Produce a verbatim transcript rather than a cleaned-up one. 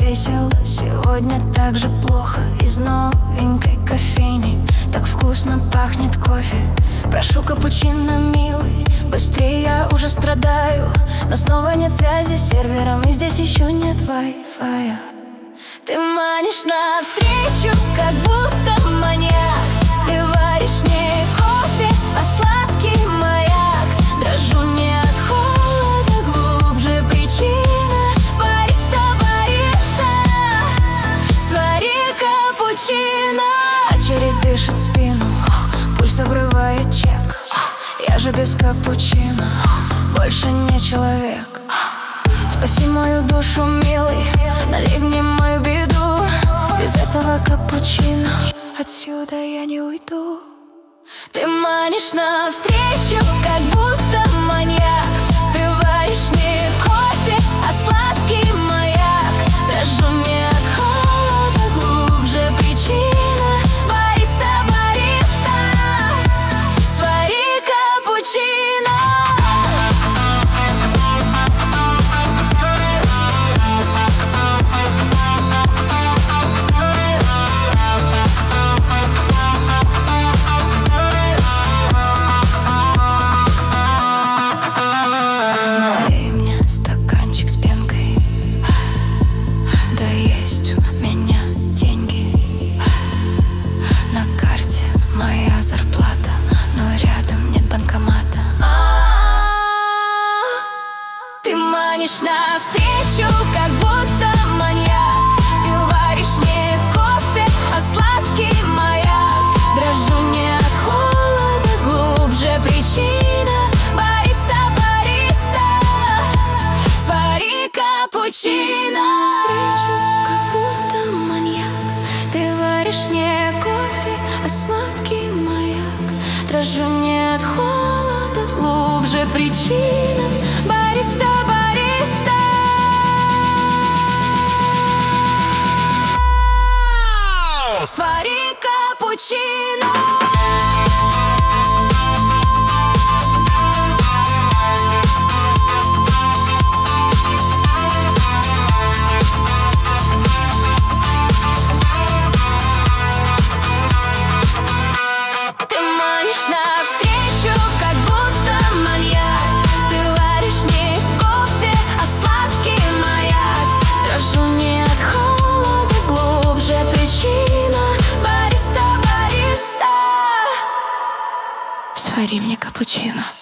весело, сегодня так же плохо. Из новенькой кофейни так вкусно пахнет кофе. Прошу капучино, милый, быстрее, я уже страдаю. Но снова нет связи с сервером, и здесь еще нет Wi-Fi. Ты манишь навстречу, как будто маньяк. Ты варишь не кофе, а сладкий маяк. Дрожу не от холода, глубже причина. Бариста, бариста, свари капучино. Очередь дышит в спину, пульс обрывает чек. Я же без капучино больше не человек. Спаси мою душу, милый, налей мне мою беду. Без этого капучино отсюда я не уйду. Ты манишь навстречу, как будто маньяк. Ты варишь не кофе, а сладкий маяк. Дрожу не от холода, глубже причина. Бариста, бариста, свари капучино. Зарплата, но рядом нет банкомата. А-а-а, ты манишь навстречу, как будто маньяк. Ты варишь не кофе, а сладкий маяк. Дрожу не от холода, глубже причина. Бариста, бариста, свари капучино. Навстречу, как будто маньяк. Ты варишь не кофе, а сладкий маяк. Дрожу не от холода, глубже причина. Бариста, бариста, свари капучино. Навстречу, как будто маньяк. Ты варишь не кофе, а сладкий маяк. Дрожу не от холода, глубже причина. Бариста, бариста, свари мне капучино.